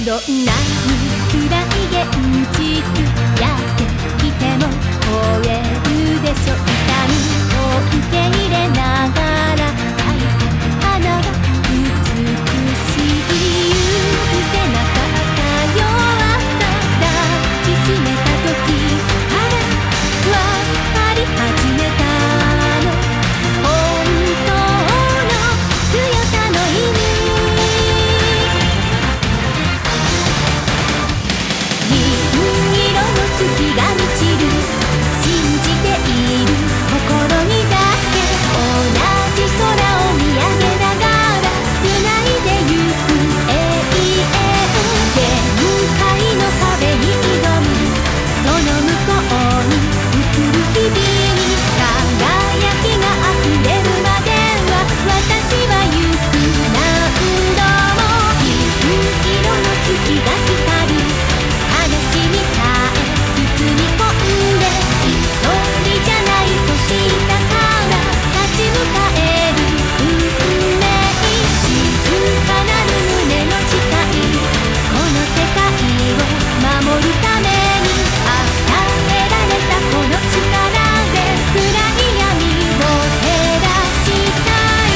どんなに辛い現実やってきても超えるでしょ。痛みを受け入れながら咲いて花は美しい。許せなかった弱さ抱きしめた時から分かり始めたの、本当の強さの意味。銀色の月が満ちる、信じている心にだけ同じ空を見上げながら繋いでゆく永遠。限界の壁に挑む、その向こうに映る日々に輝きが溢れるまでは私は行く。何度も銀色の月が光る、悲しみさえ包み込んで一人じゃないと知ったから立ち向かえる運命。静かなる胸の誓い、この世界を守るために与えられたこの力で暗い闇を照らしたい。